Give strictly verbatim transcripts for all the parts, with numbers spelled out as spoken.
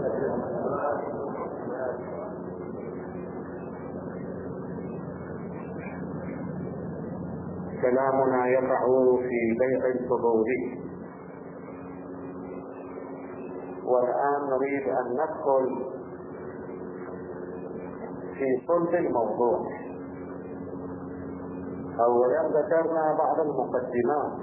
كلامنا يقع في بيع الفضولي، والآن نريد أن ندخل في صلب الموضوع. أولا ذكرنا بعض المقدمات،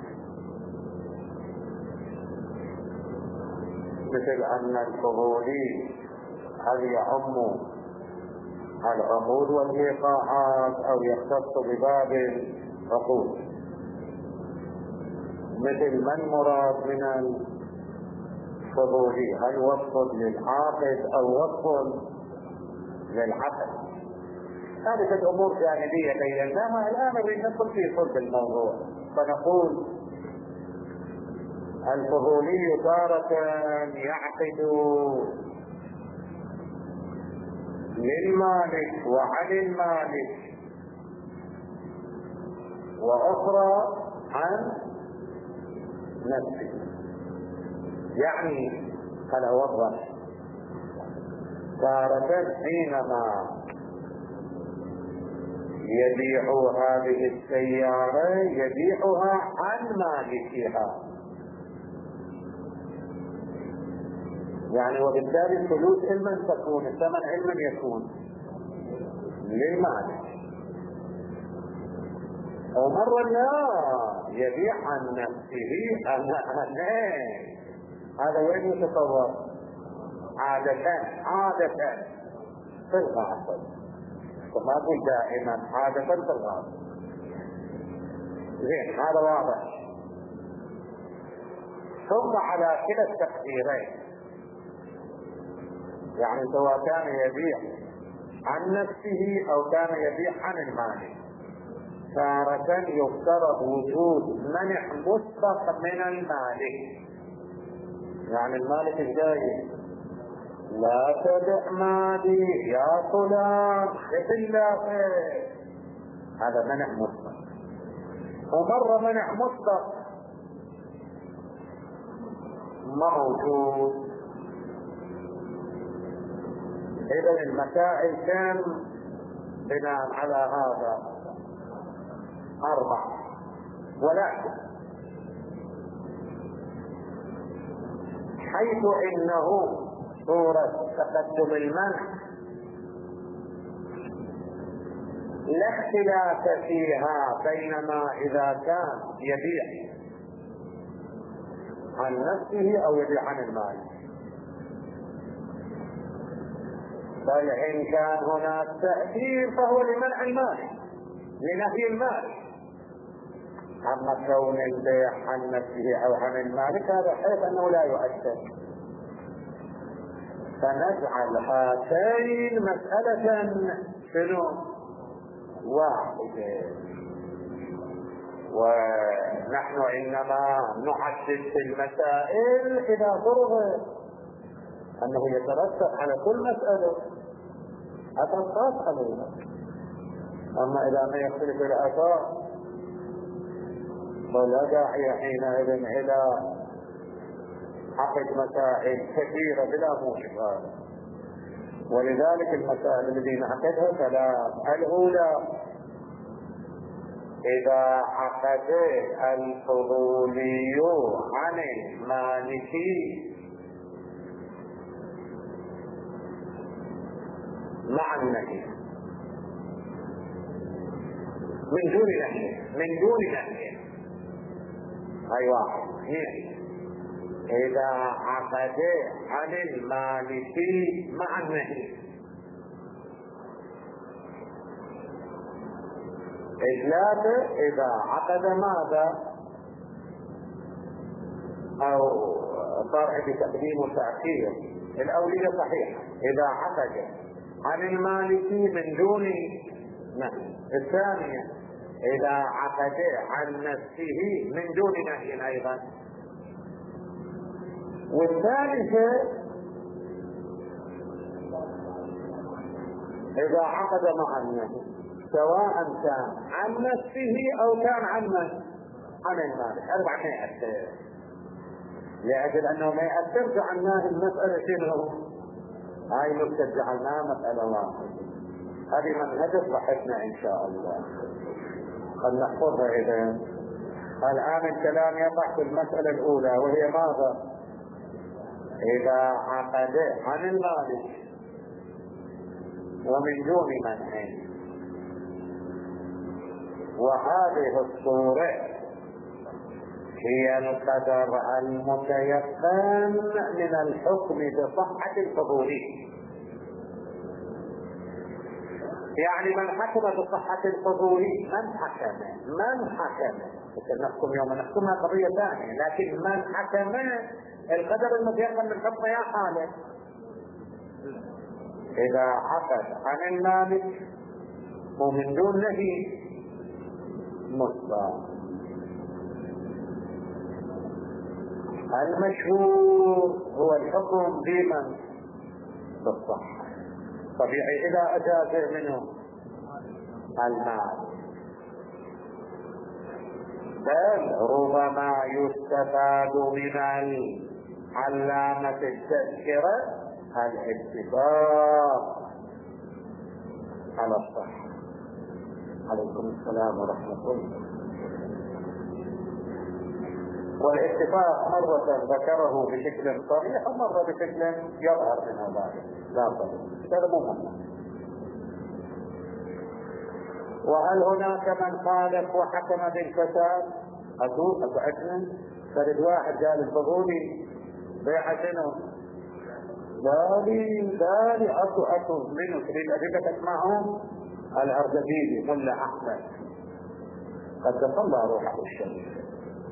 مثل أن الفضولي هل يعم العقود والإيقاعات أو يختص بباب العقود، مثل ما المراد من الفضولي، هل وصف للعاقد أو وصف للعقد. هذه الأمور جانبية بينما الآن نريد ندخل في صلب الموضوع، فنقول الفضولي تارة يعقد للمالك وعن المالك، وأخرى عن نفسه. يعني هل أوضح؟ تارة حينما يبيع هذه السيارة يبيعها عن مالكها، يعني وبالتالي الفلوس علما تكون، الثمن علما يكون للمالك. ومرة لا يبيع عن نفسه أنا. هذا وين يتصور؟ عادة عادة في الغالب، وما أقول دائما، عادة في الغالب. زين، هذا واضح. ثم على كلا التقديرين، يعني سواء كان يبيع عن نفسه أو كان يبيع عن المالك، تارة يفترض وجود منع مسبق من المالك. يعني المالك الجاي لا تبع مالي يا فلان بالله، هذا منع مسبق. ومرة منع مسبق موجود. إذا المسائل كان بناء على هذا أربع، ولكن حيث إنه صورة تقدم المنع لا اختلاف فيها، بينما إذا كان يبيع عن نفسه أو يبيع عن المال، بل إن كان هناك تأثير فهو لمنع المال، لنهي المال. أما كون البيع عن نفسه أو عن المالك هذا حيث أنه لا يؤثر. فنجعل هاتين مسألة شنو؟ واحدة. ونحن إنما نحدد في المسائل إذا فرض أنه يترتب على كل مسألة أتنقاط عليها. أما إذا ما يختلف الآثار فلا داعي حينئذ إلى عقد مسائل كثيرة بلا موجب. ولذلك المسائل التي نعقدها ثلاث. الأولى: إذا عقد الفضولي عن المالكي مع النهي من دون نهي، من دون نهي. هاي واحد. إذا عقد عن المالكي مع النهي، إجلاله إذا عقد ماذا؟ أو صار بتقديم وتأخير. الأولية صحيحة، إذا عقد عن المالكي من دون نهي. الثانية: إذا عقد عن نفسه من دون نهي أيضا. والثالثة: إذا عقد مع النهي، سواء كان عن نفسه أو كان عن من؟ عن المالك. أربع ما يأثر، لأجل أنه ما يأثرش عن نهي المسألة شنو؟ هاي نكتة جعلناها مسألة واحدة، هذه منهج صحتنا إن شاء الله، قد نحفظها. إذا الآن الكلام يقع في المسألة الأولى وهي ماذا؟ إذا عقد عن المالك ومن دون منع، وهذه الصورة هي القدر المتيقن من الحكم بصحة الفضول. يعني من حكم بصحة الفضول من حكم من حكم نحكم يوم نحكمها قضية ثانية، لكن من حكم القدر المتيقن من حكم يا حالة. إذا عقد عن المالك ومن دون نهي مصدر. المشهور هو الحكم بمن بالصحة، طبيعي إذا أجاز منه المال، بل ربما يستفاد من علامة التذكرة الاتفاق على الصحة. عليكم السلام ورحمة الله. والاتفاق مرة ذكره بشكل صريح ومرة بشكل يظهر من ذلك، لا فرق، هذا مهم. وهل هناك من خالف وحكم بالفساد؟ أقول أبعدنا فرد واحد قال الفضولي بيع شنو؟ دالي دالي أكو أكو منه تريد أجيبك تسمعهم؟ الأردبيلي ملا أحمد قد الله روحه الشريف.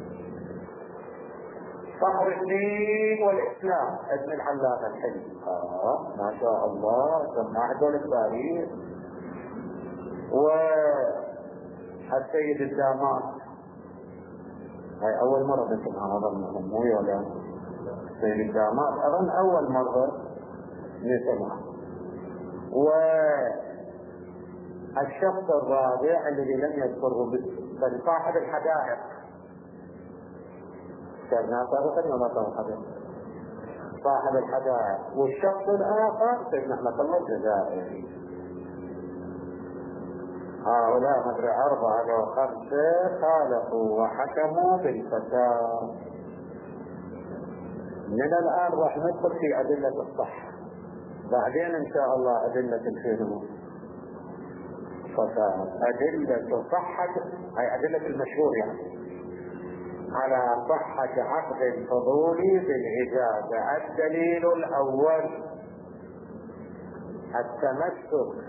فخر الدين والإسلام ابن العلامة الحلمي، آه ما شاء الله سمع دول التاريخ. والسيد الدامات هاي أول مرة بسمع هذا المهم ولا السيد الدامات أظن أول مرة نسمع. والشخص الرابع الذي لم يذكره بل صاحب الحدائق، كان سابقا وما سابقا صاحب الحدائق. والشخص الآخر سيدنا أحمد الله الجزائري. هؤلاء مدري أربعة أو خمسة خالفوا وحكموا بالفساد. من الآن راح ندخل في أدلة الصحة، بعدين إن شاء الله أدلة الفهم فساد. أدلة صحة أي أدلة المشهور يعني على صحة عقد الفضول بالإجازة. الدليل الأول التمسك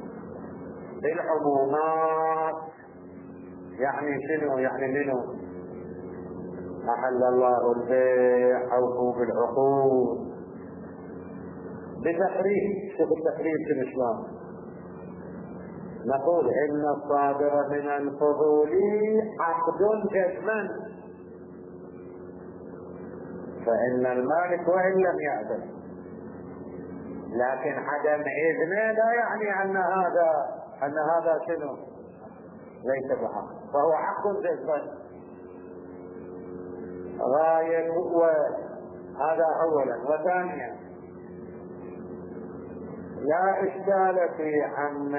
بالعمومات. يعني شنو؟ يعني منه أحل الله البيع أوفوا بالعقود بتحريم. شوف التحريم في الإسلام، نقول إن الصادر من الفضول عقد جزما، فإن المالك وإن لم يأذن، لكن عدم إذنه لا يعني أن هذا أن هذا شنو؟ ليس بحق، فهو عقد جزما غاية. وهذا أولا. وثانيا لا إشكال في أن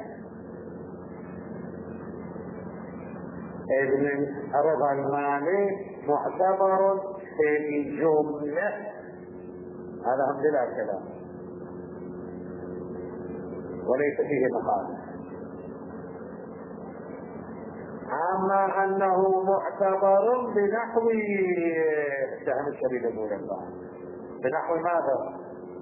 ابن رضا المالك معتبر في الجملة، هذا هم بلا كلام وليس فيه مخالف. أما أنه معتبر بنحو سهم الشديد يقول الله بنحو ماذا؟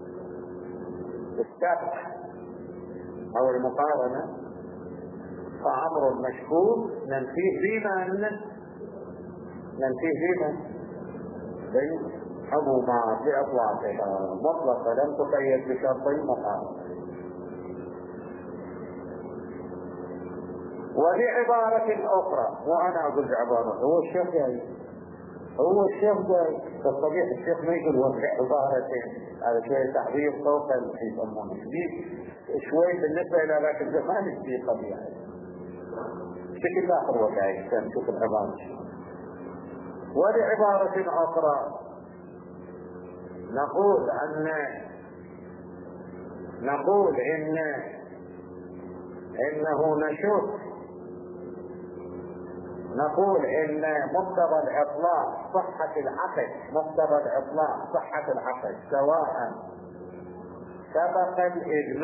السبق أو المقارنة، فأمر مشكوك ننفيه بمن ننفيه بمن بين عمومات لأطلاقها مطلقة لم تقيد بشرطين مقارنة. وبعبارة أخرى، وأنا أقول بعبارة، هو الشيخ جاي هو الشيخ جاي فالطبيعي الشيخ ما يقول هو بعبارة، هذا شوية تعبير فوق يسمونه شوي بالنسبة إلى ذاك الزمان في طبيعي بشكل آخر. وجاي كان شوف العبارة. وبعبارة أخرى نقول أن نقول إن إنه نشوف، نقول إن مقتضى الإطلاق صحة العقد، مقتضى الإطلاق صحة العقد سواء سبق الإذن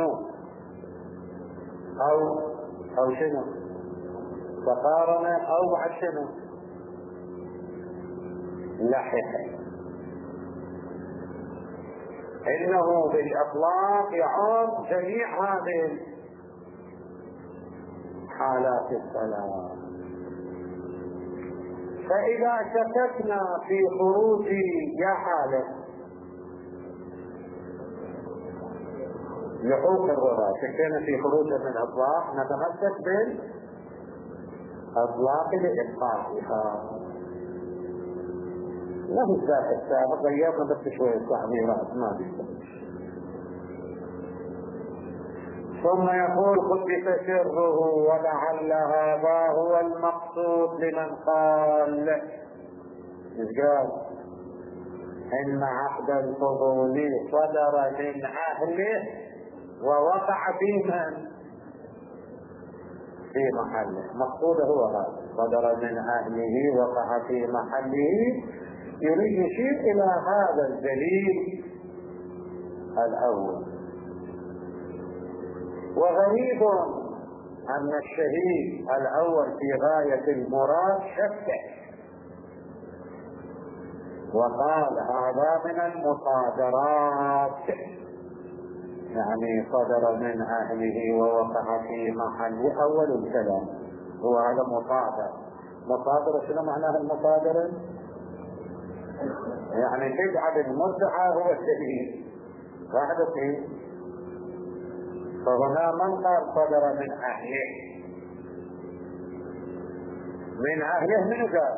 أو أو شنو تقارن أو بعد شنو لاحقا، إنه بالإطلاق يعم جميع هذه حالات الصلاة. فإذا شككنا في خروج يا حالة لحوق الرضا، شكينا في خروج من الإطلاق، نتمسك بالإطلاق لإبقائها. له الذات السابق غيرنا بس شوية تعبيرات ما بيستمر. ثم يقول قدس سره ولعل هذا هو المقصود لمن قال إذ قال إن عقد الفضول صدر من أهله ووقع في من في محله. مقصوده هو هذا، صدر من أهله وقع في محله. يريد يشير إلى هذا الدليل الأول. وغريب أن الشهيد الأول في غاية المراد شكه وقال هذا من المصادرات، يعني صدر من أهله ووقع في محله. أول الكلام هو هذا مصادر. مصادر شنو معناه المصادرة؟ يعني تجعل المدعى هو الدليل واحد اثنين. فهنا من قال صدر من أهله؟ من أهله من قال؟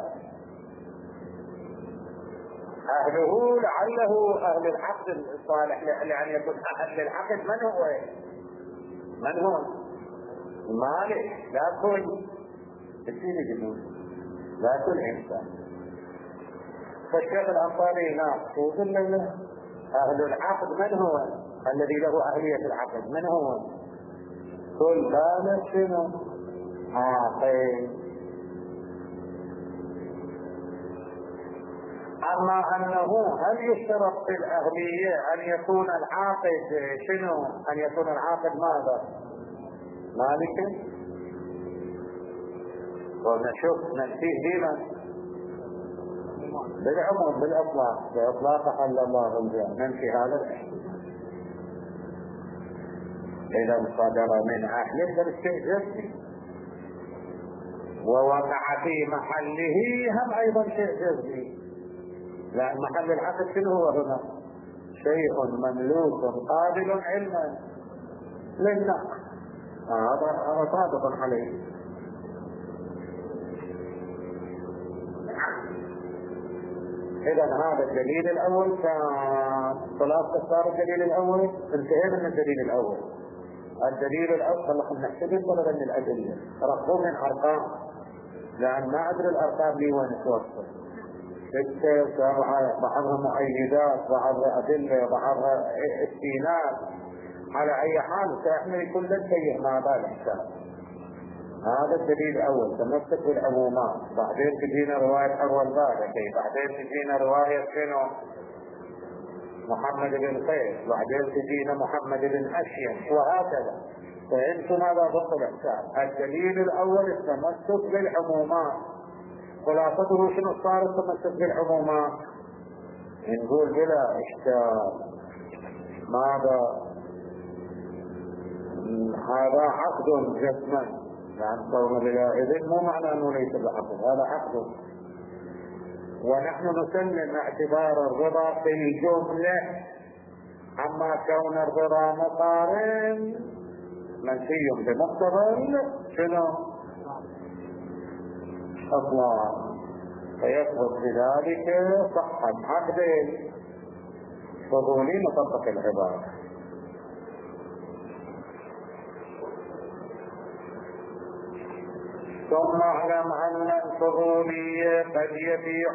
أهله لعله أهل العقد الصالح، لأن يكون أهل العقد من هو؟ من هو؟ مالك. لا كل الدين جدود، لا كل إنسان. فالشيخ الأنصاري ناقص لنا أهل العقد من هو؟ الذي له أهلية العقد من هو؟ كل بالغ شنو؟ عاقل. أما أنه هل يشترط في الأهلية أن يكون العاقد شنو؟ أن يكون العاقد ماذا؟ مالكا. ونشوف ننتهي بنا بالعموم بالإطلاق، بإطلاق حل الله الجاه ننفي هذا الاحتمال. إذا صدر من أهله فالشيء جزئي، ووقع في محله هم أيضا شيء جزئي. لا محل العقد شنو هو هنا؟ شيء مملوك قابل علما للنقل، هذا هذا صادق عليه. إذا هذا الدليل الأول كان خلاصة صار الدليل الأول. انتهينا من الدليل الأول. الدليل الأول خلينا نحتفل طلبا من الأدلة، رقم من أرقام، لأن ما أدري الأرقام لي وين توصل. ستة سبعة، بعضها مؤيدات، بعضها أدلة، بعضها استئناس. على أي حال سيحمل كل شيء مع ذا الحساب. هذا الدليل الأول تمسك بالعمومات. بعدين تجينا رواية أول بالكي، بعدين تجينا رواية شنو محمد بن قيس، بعدين تجينا محمد بن أشيم، وهكذا. فأنتم ماذا ضبط الإحسان؟ الدليل الأول التمسك بالعمومات. خلاصته شنو صار التمسك بالعمومات؟ نقول بلا إشكال ماذا؟ هذا عقد جسما، يعني قولنا بلا إذن مو معنى أنه ليس بعقد، هذا عقد. ونحن نسلم اعتبار الرضا في الجملة، أما كون الرضا مقارن منفي بمقتضى شنو؟ الله. فيثبت بذلك صحة عقد فضولي مطبق العبادة. ثم اعلم أن الفضولية قد يبيع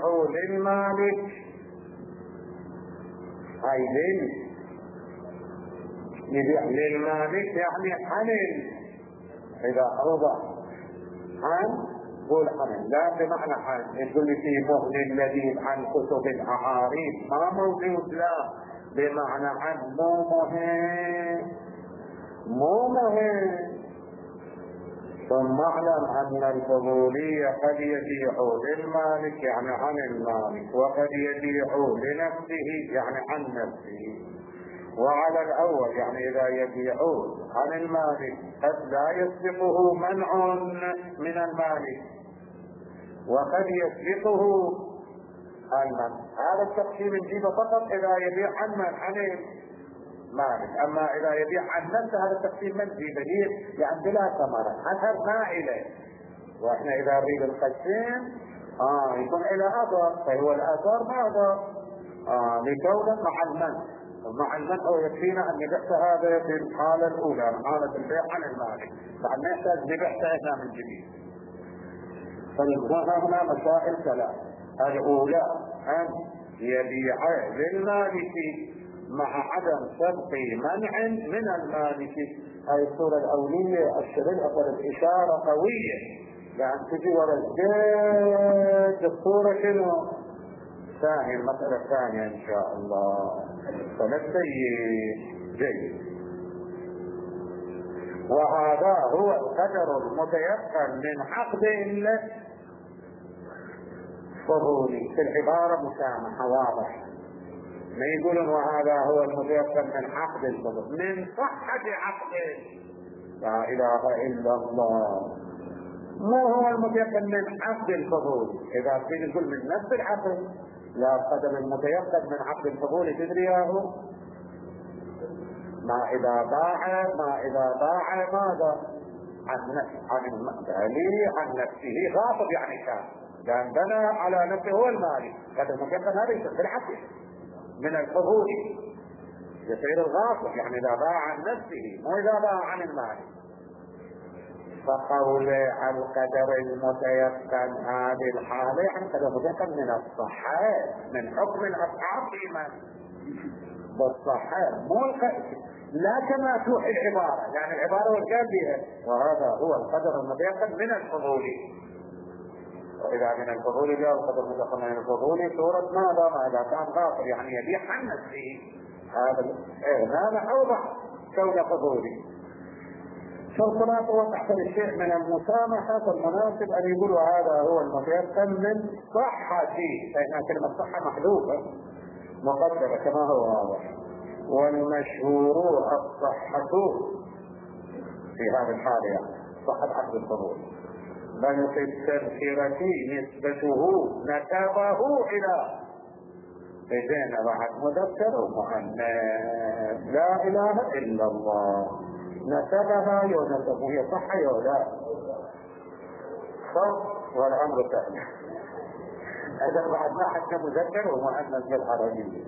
للمالك، أي يبيع للمالك يعني حنن، إذا أوضح حن قول حنن، لا بمعنى حن يقول لي في مهل اللذيذ عن كتب الأعاريف ما موجود، لا بمعنى عن مو مهم مو مهم. ثم اعلم ان الفضولية قد يبيع للمالك يعني عن المالك، وقد يبيع لنفسه يعني عن نفسه. وعلى الاول يعني اذا يبيعون عن المالك قد لا يسبقه منع من المالك، وقد يسبقه المنع. هذا التقسيم نجيبه فقط اذا يبيع عن من عن مالك. اما اذا يبيع عن نفسه هذا التقسيم منفي بديل يعني بلا ثمرة، اثر ما اليه. واحنا اذا نريد القسم اه يكون الى اثر، فهو الاثر ما ضر اه لكونه مع المنع. مع المنع هو يكفينا ان نبحث هذا في الحالة الاولى، حالة البيع عن المالك، بعد ما يحتاج نبحث هنا من جديد. فهنا مسائل ثلاث. الاولى ان يبيع للمالك مع عدم سبق منع من المالك. هاي الصورة الأولية أشبه أثر الإشارة قوية، لأن تجي ورا الجد الصورة شنو؟ ثاني المسألة الثانية إن شاء الله. فنبتدي جيد. وهذا هو القدر المتيقن من عقد فضولي. في العبارة مسامحة واضح، ما يقولون وهذا هو المتيقن من عقد الفضل، من صحة عقد. لا اله الا الله. ما هو المتيقن من عقد الفضول؟ اذا تريد تقول من نفس العقد، لا قدر المتيقن من عقد الفضول تدري ياهو ما اذا باع ما اذا باع ماذا عن نفسه عن المالي عن نفسه غاصب يعني كان لان بنى على نفسه هو المالي. قدر المتيقن هذا يصير بالعقد من الفضول، يصير الغاصب يعني اذا باع عن نفسه مو اذا باع عن المال. فقوله على القدر المتيقن هذه الحالة يعني قدر متيقن من الصحة، من حكم الاصحاب ايمان بالصحة، مو لا كما توحي العبارة، يعني العبارة والقال بها وهذا هو القدر المتيقن من الفضول. وإذا من الفضول جاء القدر المتيقن من الفضول سورة ماذا؟ ما إذا كان غافل يعني يبيع عن نفسه، هذا هذا أوضح كون فضولي. فالصلاة وضح الشيء من المسامحة، فالمناسب أن يقولوا هذا هو المتيقن من صحته، فإن كلمة صحة محذوفة مقدرة كما هو واضح. والمشهور الصحة في هذه الحالة يعني صحة عقد الفضول، بل في التذكرة نسبته نسبه إلى إذن بعد مذكر ومؤنث لا إله إلا الله، نسبها ينسب هي صح ولا صح والأمر ثاني. إذا بعد ما حتى مذكر ومؤنث بالعربية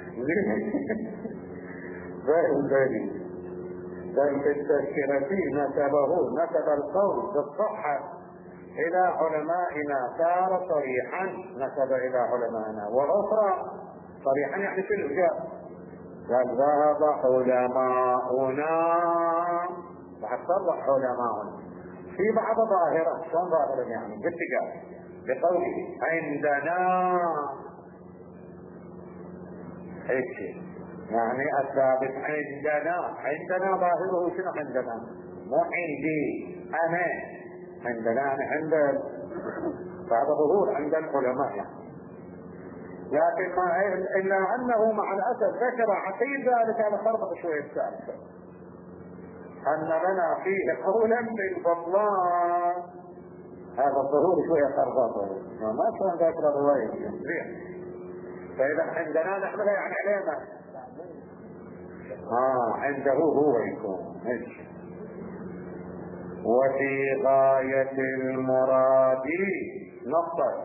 فهم ذلك. بل في التذكرة نسبه نسب القول بالصحة إلى علمائنا، صار صريحا نسب إلى علمائنا، وأخرى صريحا يعني في الإجابة قال ذهب علماؤنا، بعد صرح علماؤنا في بعض ظاهرة. شلون ظاهرة يعني؟ بالتجارة بقوله عندنا هيك يعني الثابت عندنا. عندنا ظاهره شنو؟ عندنا مو عندي أنا، عندنا أنا عند هذا ظهور عند العلماء يعني. لكن ما إلا أنه مع الأسف ذكر عقيد ذلك على خربط شوية الثالثة أن لنا فيه قولا بالبطلان. هذا الظهور شوية خربطه ما كان ذاكر الرواية زين. فإذا عندنا نحن لا يعني علينا آه عنده هو يكون هيك. وفي غاية المراد نقطة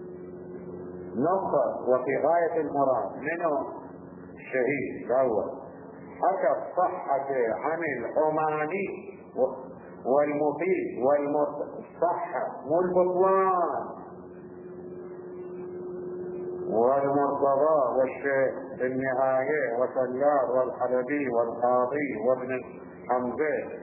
نقطة وفي غاية المراد منه الشهيد الأول حكى الصحة عن العماني والمفيد والصحة مو البطلان. والمرتضى والشيخ بالنهاية وسيار والحلبي والقاضي وابن حمزة.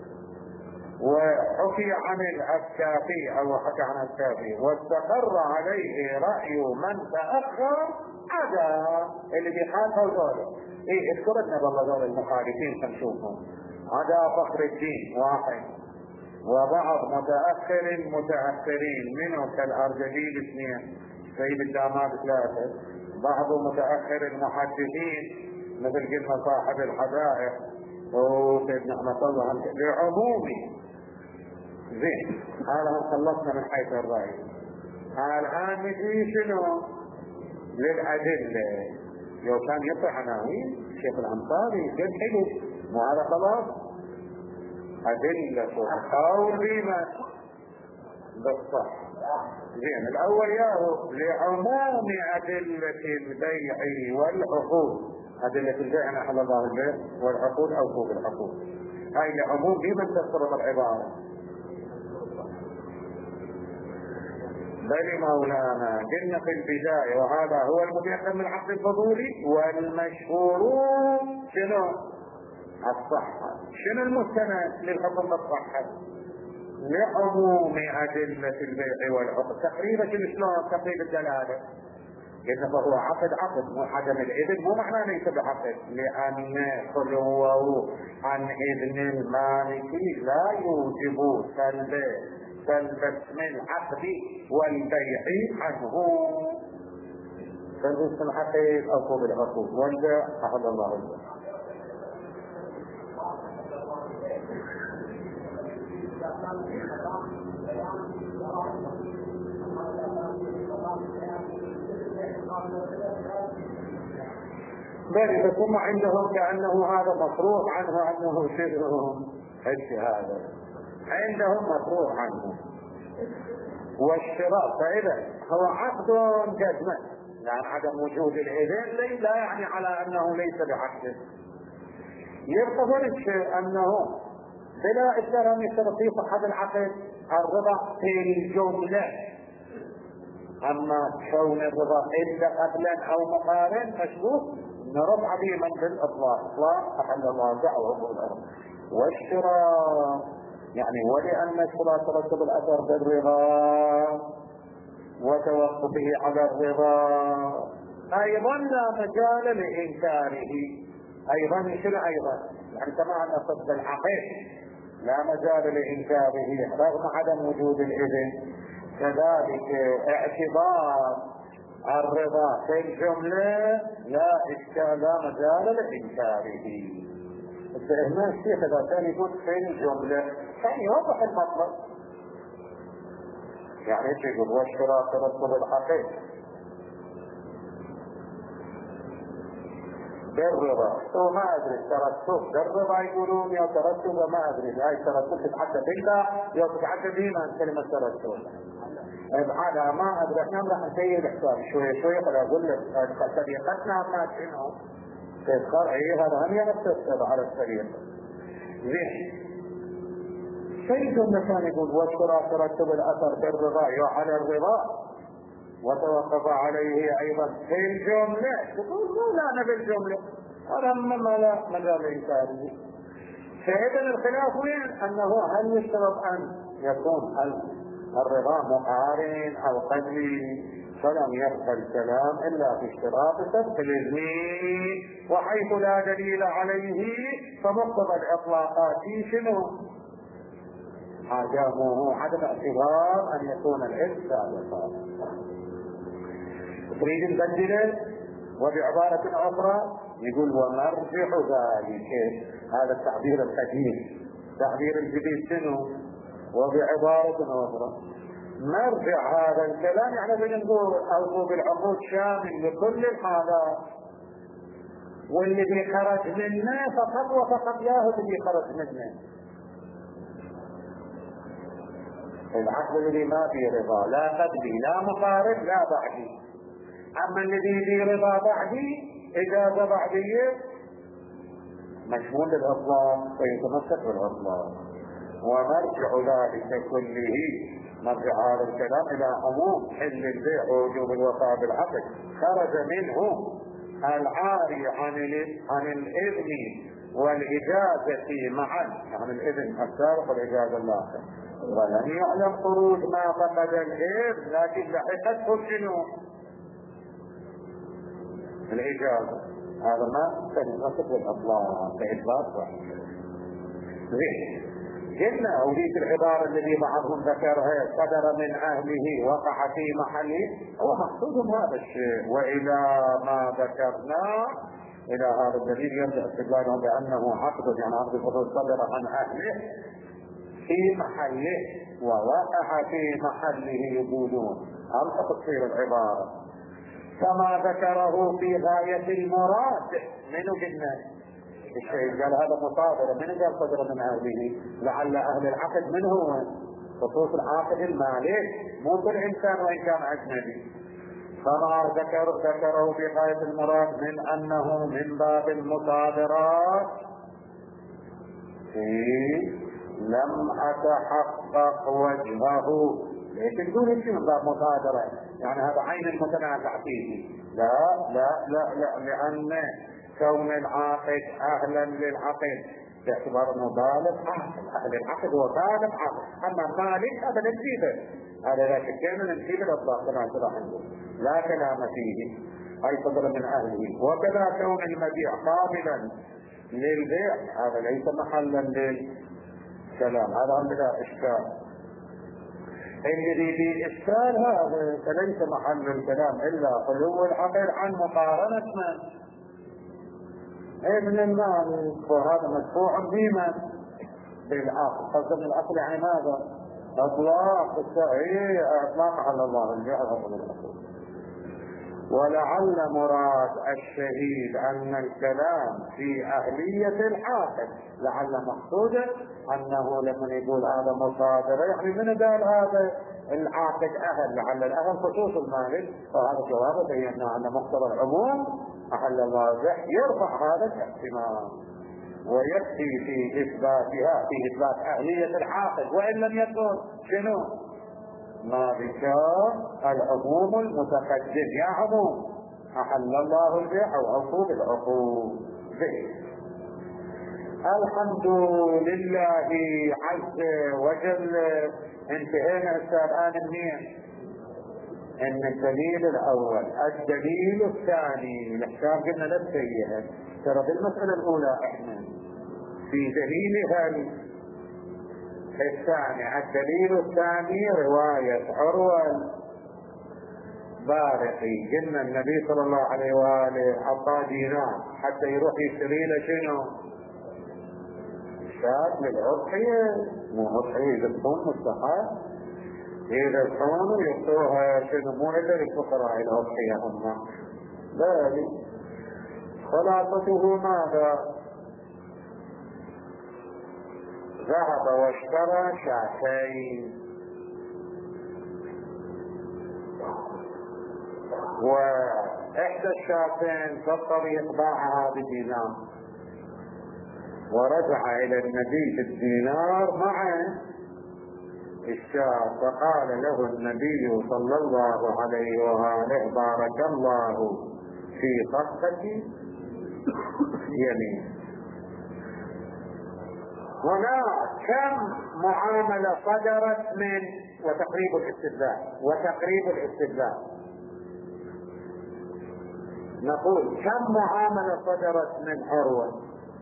وحكي عن العسكافي او حكى عن العسكافي واستقر عليه رأي من تأخر عدا اللي بيخالفوا ذولا. ايه اذكر لنا والله ذولا المخالفين خنشوفهم. عدا فخر الدين واحد، وبعض متأخر متأخرين منه كالأرجليل اثنين، سيد الداماد ثلاثة، بعض متأخر المحدثين مثل قلنا صاحب الحدائق وسيدنا احمد الله لعمومي. زين هذا خلصنا من حيث الرأي. الآن نجي شنو؟ للأدلة. لو كان يطلع عناوين الشيخ الأنصاري قد حلو، مو هذا خلاص؟ أدلة القول بما بالصح. زين الأول ياهو لعموم أدلة البيع والعقود. أدلة البيع نحل الله البيع والعقود أو فوق العقود. هاي لعموم بمن تفرض العبارة. بل مولانا قلنا في البداية وهذا هو المتيقن من عقد الفضولي والمشهور شنو؟ الصحة. شنو المستند للحكم بالصحة؟ لعموم أدلة البيع والعقد. تقريبا شلون تقريب الدلالة؟ قلنا فهو عقد عقد مو عدم الإذن مو معناه ليس بعقد، لأن خلوه عن إذن المالكي لا يوجب سلب سلب اسم العقد والبيع عنه. سلب اسم العقد أو فوق العقود والبيع أحد الله البيع. بل ثم عندهم كأنه هذا مفروغ عنه أنه شبههم الشهادة، عندهم مفروغ عنه. والشراء فإذا هو عقد جزمة، يعني عدم وجود الإذن لا يعني على أنه ليس بعقد. يبقى فرق أنه بلا إسلام يشترط في صحة العقد الرضا في الجملة، أما كون الرضا إلا قبلا أو مقارن مشروط نرد عظيما بالإطلاق. إطلاق أحل الله دعوه بالأرض. والشراء يعني ولأن الشراء ترتب الأثر بالرضا وتوقفه على الرضا أيضا لا مجال لإنكاره. أيضا شنو أيضا؟ يعني كما أن صدق العقد لا مجال لإنكاره رغم عدم وجود الإذن، كذلك اعتبار الرضا في الجملة لا إشكال لا مجال لإنكاره. هنا الشيخ إذا كان يقول في الجملة كان يوضح المطلب. يعني ايش يقول؟ والشراء ترتب العقد بالرضا. هو ما ادري ترتب بالرضا يقولون يا ترتب ما ادري هاي ترتب تتحدى بالله يا تتحدى بما كلمة ترتب. هذا ما ادري احنا راح نسير الحساب شوية شوية. قد اقول لك طريقتنا ما شنو تذكر ايه هذا هم ينفذ على السريع. زين شيء جملة كان يقول والشراء ترتب الاثر بالرضا وعلى الرضا وتوقف عليه ايضا في الجملة. تقول مو لا بالجملة هذا مما لا مجال انكاره. فاذا الخلاف وين؟ انه هل يشترط ان يكون الرضا مقارن او قدري، فلم يبقى الكلام الا في اشتراط سبق الاذن، وحيث لا دليل عليه فمقتضى الاطلاقات شنو؟ عدمه عدم اعتبار ان يكون الاذن سابقا. تريد نبدله وبعبارة اخرى يقول ومرجع ذلك. هذا التعبير القديم. تعبير الجديد شنو؟ وبعبارة اخرى مرجع هذا الكلام يعني بنقول اوفوا بالعقود شامل لكل الحالات، والذي خرج منه فقط وفقط ياهو الذي خرج منه. العقد الذي ما فيه رضا لا قبلي لا مقارب لا بعدي، اما الذي فيه رضا بعدي اجازة بعدية مشمول للاطلاق ويتمسك بالاطلاق. ومرجع ذلك كله نرجع هذا الكلام الى عموم حل البيع ووجوب الوفاء بالعقد، خرج منه العاري عن عن الاذن والاجازه معا، عن الاذن السابق والاجازه الاخر، ولم يعلم خروج ما فقد الاذن لكن لحقته شنو؟ الاجازه. هذا ما تنقصد الاطلاق كاثبات واحد. زين، قلنا أولية العبارة الذي بعضهم ذكرها صدر من أهله وقع في محله، هو مقصود هذا الشيء. وإلى ما ذكرنا إلى هذا الدليل يرجع استدلاله بأنه عقد، يعني عقد الفضول صدر عن أهله في محله ووقع في محله يقولون هل تصير العبارة كما ذكره في غاية المراد. منو قلنا الشيء قال هذا مصادرة، من قال صدر من أهله؟ لعل أهل العقد من هو؟ خصوص العاقد المالك، مو كل إنسان وإن كان أجنبي. فما ذكر ذكره في غاية المراد من أنه من باب المصادرات لم أتحقق وجهه. ليش تقول شيء من باب مصادرة؟ يعني هذا عين المتنازع فيه. لا لا لا لا لأن كون العاقد اهلا للعقد باعتبار انه بالغ عاقل، اهل العقد هو بالغ عاقل، اما مالك هذا نسيبه، هذا لا شك انه نسيب الاطلاق كما شرح عنده لا كلام فيه، اي صدر من اهله. وكذا كون المبيع قابلا للبيع هذا ليس محلا للكلام، هذا عندنا اشكال. الذي فيه اشكال هذا فليس محل الكلام الا خلو العقل عن مقارنه من ابن المال، وهذا مدفوع بمن؟ بالعقل. قصد العقل يعني ماذا؟ اطلاق التأهيل، اطلاق على الله البيع وغير العقل. ولعل مراد الشهيد ان الكلام في اهلية العاقد، لعل مقصوده انه لما يقول هذا مصادرة يعني من قال هذا العاقد اهل، لعل الاهل خصوص المالك، وهذا جواب بينا ان مقتضى العموم أحل الواضح يرفع هذا الاحتمال، ويكفي في إثباتها في إثبات أهلية العاقد، وإن لم يكن شنو؟ ما ذكر العموم المتقدم، يا عموم أحل الله البيع وعقوب العقوب. الحمد لله عز وجل. انتهينا الآن منين؟ ان الدليل الاول. الدليل الثاني الاحكام قلنا لا تسيئها، ترى بالمسألة الاولى احنا في دليلها الثاني. الدليل الثاني رواية عروة البارقي، قلنا النبي صلى الله عليه وآله اعطاه دينار حتى يروح يشتري له شنو؟ شاة للأضحية، مو أضحية يذبحون مستحيل إذا كانوا يعطوها شنو؟ مو إلا للفقراء الأضحية هم. ذلك خلاصته ماذا؟ ذهب واشترى شاتين، وإحدى الشاتين في الطريق باعها بدينار، ورجع إلى النبي بالدينار مع الشاة، فقال له النبي صلى الله عليه وآله بارك الله في صفقة يمين. هنا كم معاملة صدرت من وتقريب الاستدلال وتقريب الاستدلال نقول كم معاملة صدرت من عروة؟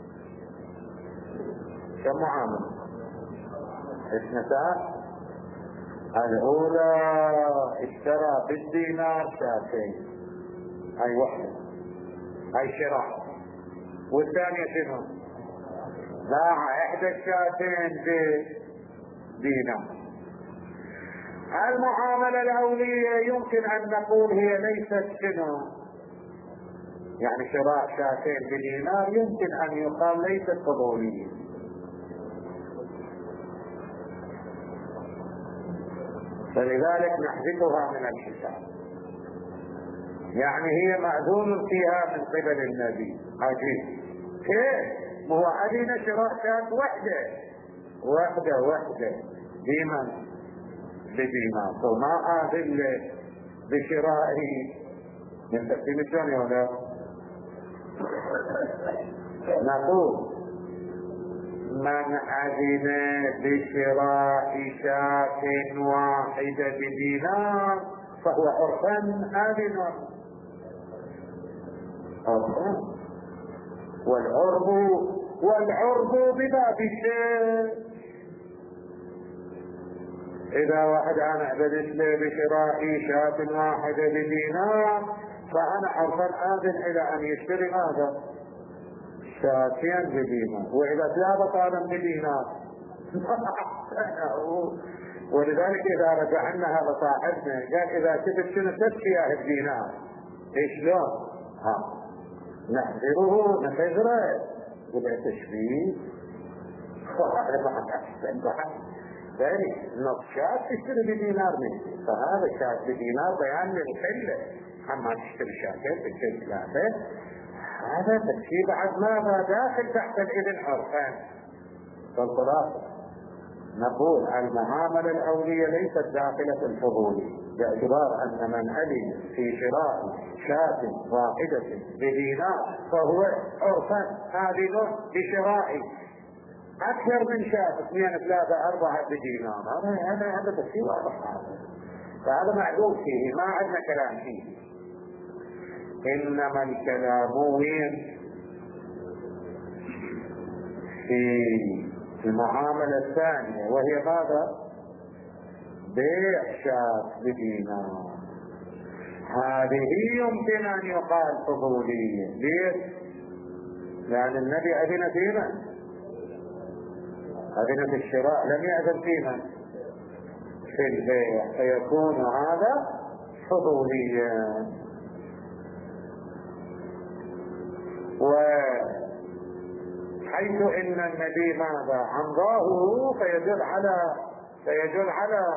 كم معاملة؟ اثنتان. الأولى اشترى بالدينار شاتين، أي وحدة، أي شراء. والثانية شنو؟ باع إحدى الشاتين بدينار. المعاملة الأولية يمكن أن نقول هي ليست شنو؟ يعني شراء شاتين بدينار يمكن أن يقال ليست فضولية، فلذلك نحذفها من الحساب، يعني هي مأذون فيها من قبل النبي. عجيب كيف؟ هو أذن شراء شاة وحدة وحدة وحدة بمن؟ بدينار، وما آذن بشراء من تقسيم الثاني ولا نقول من أذن بشراء شاة واحدة بدينار فهو عرفا آذن، عرفا، والعرب والعرب بباب الشيء. إذا واحد أنا أذنت له بشراء شاة واحدة بدينار فأنا عرفا آذن إلى أن يشتري هذا شاتين بدينار، وإذا ثلاثة طالب بدينار. ولذلك إذا رجعنا هذا صاحبنا قال إذا شفت شنو تشياه بدينار إيش لون؟ ها نحذره نحذره ولا تشبيه. ثاني نص شات تشتري بدينار منه، فهذا شات بدينار بيان للحلة، أما تشتري شاتين تشتري ثلاثة هذا تفسير بعد ماذا داخل تحت الإذن عرفان. فالخلاصة نقول المعاملة الأولية ليست داخلة الفضول، باعتبار أن من أذن في شراء شاة واحدة بدينار فهو عرفان آذن بشراء أكثر من شاة اثنين ثلاثة أربعة بدينار. هذا هذا هذا تفسير واضح، فهذا معدوم فيه، ما عندنا كلام فيه. إنما الكلام وين؟ في المعاملة الثانية وهي ماذا؟ بيع شاة بدينار. هذه يمكن أن يقال فضولية. ليش؟ لأن النبي أذن فيما أذن في الشراء، لم يأذن فيما في البيع، فيكون هذا فضوليا. وحيث ان النبي ماذا امضاه فيدل على فيدل على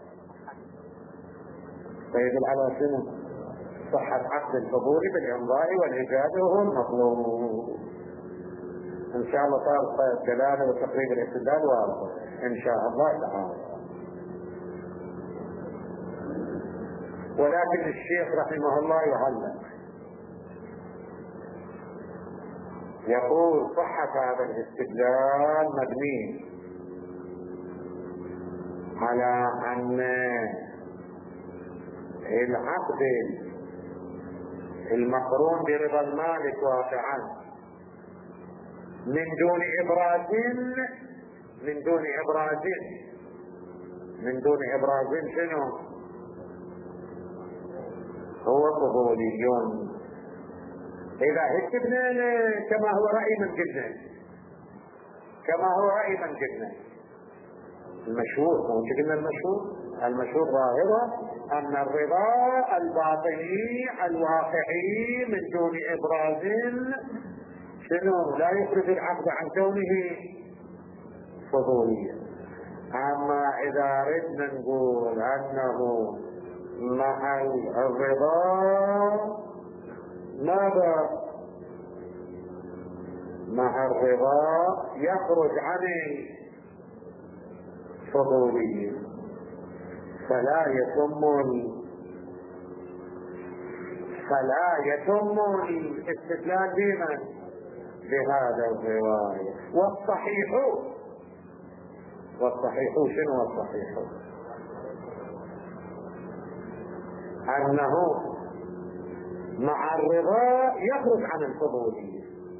فيدل على شنو؟ صحة عقد الفضول بالامضاء والاجابة وهو المطلوب. ان شاء الله صار الدلالة وتقريب الاستدلال واضح ان شاء الله تعالى. ولكن الشيخ رحمه الله يعلق يقول صحة هذا الاستدلال مبني على أن العقد المقرون برضا المالك واقعا من دون إبراز من دون إبراز من دون إبراز شنو؟ هو فضولي. إذا هكذا كما هو رأي من قلنا كما هو رأي من قلنا المشهور، مو قلنا المشهور المشهور ظاهرة أن الرضا الباطني الواقعي من دون إبراز شنو؟ لا يخرج العقد عن كونه فضوليا. أما إذا ردنا نقول أنه مع الرضا ماذا؟ مع الرضا يخرج عن الفضولية، فلا يتم فلا يتم الاستدلال بمن؟ بهذا الرواية. والصحيح والصحيح شنو الصحيح؟ أنه مع الرضا يخرج عن الفضولية،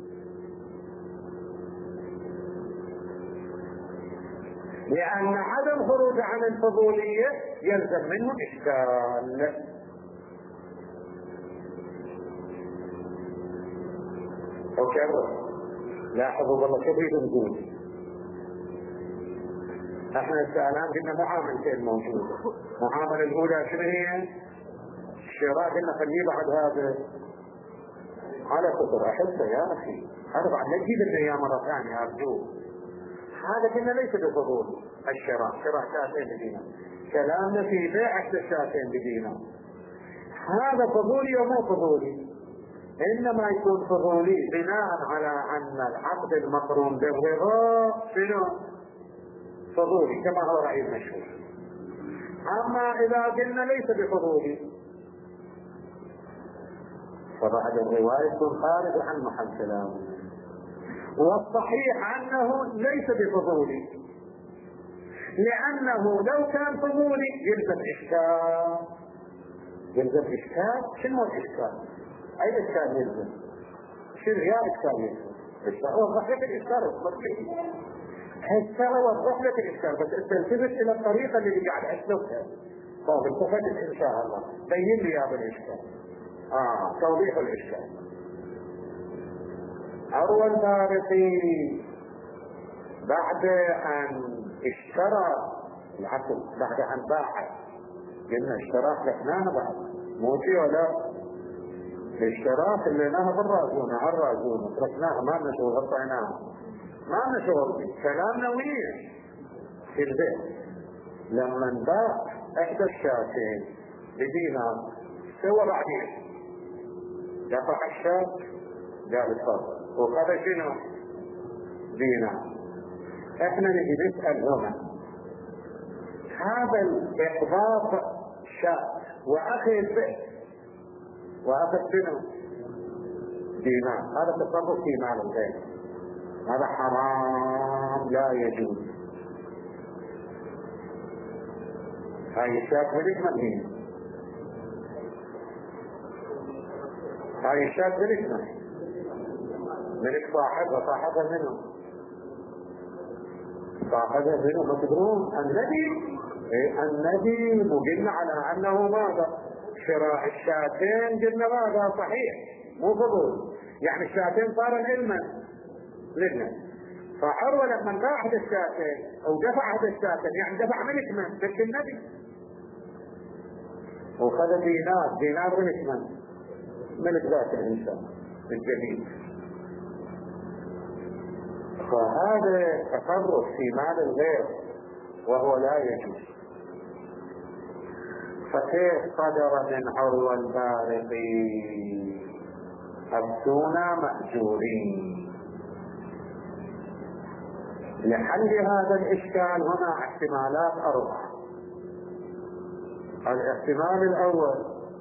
لأن عدم خروج عن الفضولية يلزم منه إشكال. وكذا لاحظوا والله شو بيد نقول احنا السؤالان قلنا معاملتين موجودة. المعاملة الأولى شنو هي؟ الشراء. قلنا خليه بعد هذا على فكرة أحبه يا أخي، هذا بعد لا تجيب لنا إياه مرة ثانية أرجوك. هذا قلنا ليس بفضول الشراء، شراء شاتين بدينار. كلامنا في بيع الشاتين بدينار هذا فضولي ومو فضولي، إنما يكون فضولي بناء على أن العقد المقرون بالرضا شنو؟ فضولي كما هو رأي المشهور. اما اذا قلنا ليس بفضولي فبعد الرواية يكون خارج عن محل كلامه. والصحيح انه ليس بفضولي، لانه لو كان فضولي يلزم اشكال. يلزم اشكال. شنو الاشكال؟ اي اشكال يلزم؟ شنو يا اشكال يلزم؟ اشكال وضح لك الاشكال هالشرع وضح لك الاشكال، بس انت التفت الى الطريقه اللي قاعد اسلكها. طيب التفت ان شاء الله بين لي يا بالاشكال. اه توضيح الاشكال. عروة البارقي بعد ان اشترى العقل، بعد ان باع، قلنا اشتراك لحناها بعد مو شيء ولا الاشتراك اللي لنا بالرازونة على الرازونة تركناها ما لنا شغل، غطيناها ما لنا شغل، كلامنا وين في البيت. لما انباع احدى الشاتين بدينار سوى بعدين دفع الشات قال اتفضل وخذ شنو؟ دينار. احنا نجي نسأل هنا هذا الاحباط شات واخذ واخذ شنو؟ دينار، هذا تصرف في مال الغير، هذا حرام لا يجوز. هاي الشات ملك من هي؟ هاي الشات ملك من؟ ملك صاحبها. صاحبها منه؟ صاحبها منه ما تدرون؟ النبي. إيه النبي. وقلنا على انه ماذا؟ شراء الشاتين قلنا ماذا؟ صحيح مو فضول، يعني الشاتين صار علما لنا. فعروة لما باع هذا الشاتين او دفع هذا الشاتين يعني دفع ملك من؟ ملك النبي. وخذ دينار، دينار ملك من؟ ملك ذات الانسان الجديد. فهذا تصرف في مال الغير وهو لا يجوز. فكيف صدر من عروة البارقي؟ أفتونا مأجورين. لحل هذا الإشكال هنا احتمالات أربعة. الاحتمال الأول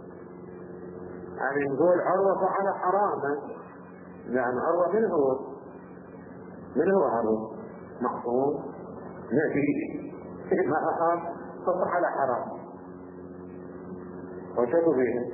أن نقول عروة فعل حراما، لأن عروة من هو؟ من هو عروة؟ معصوم نبي ما ففعل حرام. وشكوا به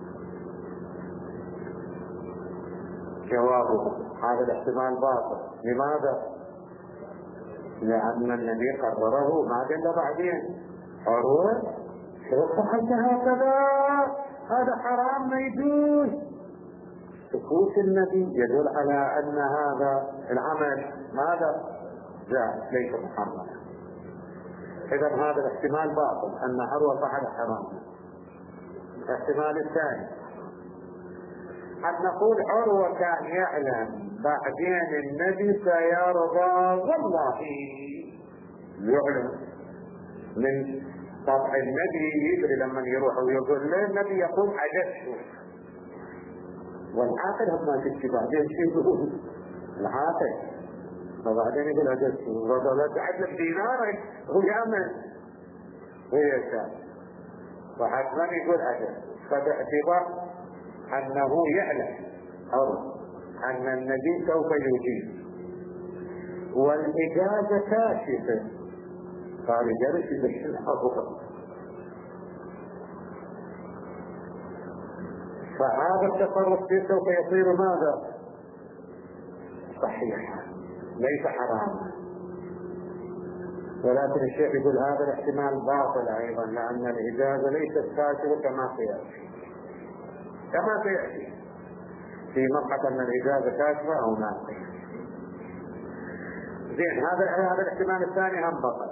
جوابه هذا الاحتمال باطل. لماذا؟ لأن النبي قرره ما قال بعدين عروة شو فعلت هكذا؟ هذا حرام ما يجوز. سكوت النبي يدل على أن هذا العمل ماذا؟ جائز ليس محرما. إذا هذا الاحتمال باطل أن عروة فعل حرام. الاحتمال الثاني أن نقول عروة كان يعلم بعدين النبي سيرضى، والله يعلم من طبع النبي يدري لما يروح ويقول له النبي يقول عجزت، والعاقل هم ما تكتب بعدين شيء يقول العاقل فبعدين يقول عجزت ولا تعلم دينارك هو يأمن هي شاء فحتما يقول عجزت. فباعتبار أنه يعلم أو أن النبي سوف يجيب والإجازة كاشفة قال جلس بشر حقوقه، فهذا التصرف سوف يصير ماذا؟ صحيحا ليس حراما. ولكن الشيخ يقول هذا الاحتمال باطل أيضا، لأن الإجازة ليست كاشفة كما سيأتي كما سيأتي في مبحث أن الإجازة كاشفة أو ناقية. زين هذا هذا الاحتمال الثاني هم بطل.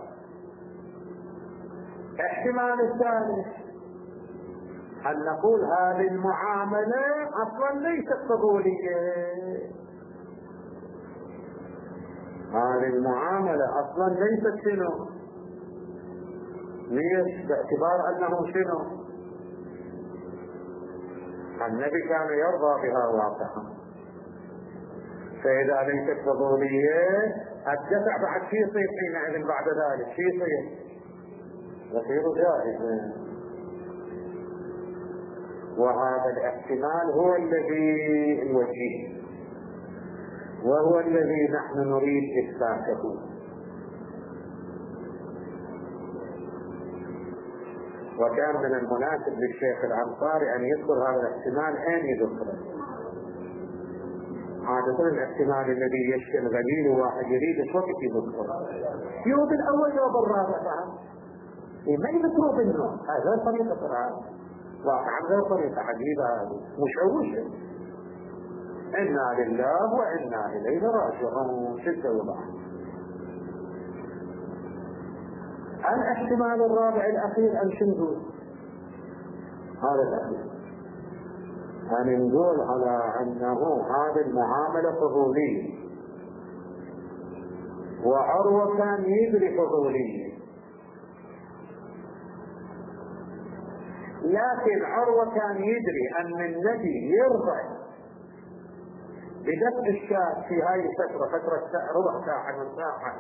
الاحتمال الثالث أن نقول هذه المعاملة أصلا ليست فضولية. هذه المعاملة أصلا ليست شنو؟ ليش؟ باعتبار أنه شنو؟ النبي كان يرضى بها واقعا. فإذا ليست فضولية الدفع بعد شيء يصير حينئذ بعد ذلك شيء يصير يصير جائزا. وهذا الاحتمال هو الذي الوجيه، وهو الذي نحن نريد إثباته. وكان من المناسب للشيخ الأنصاري أن يذكر هذا الاحتمال. أين يذكره؟ عادة الاحتمال الذي يشكل غليل واحد يريد الوقت يذكره، يوم الأول يوم الرابع بعد ما يذكروا بالنوم. هذا طريقة القرآن واقعا غير طريقة عجيبة، هذه مشوشة. إنا لله وإنا إليه راجعون. شدة وضعف. الاحتمال الرابع الأخير أن شنو هذا الأخير، أن نقول على أنه هذه المعاملة فضولية، وعروة كان يدري فضولية، لكن عروة كان يدري أن النبي يرضى بدفع الشاة في هاي الفترة، فترة ربع ساعة من ساعة،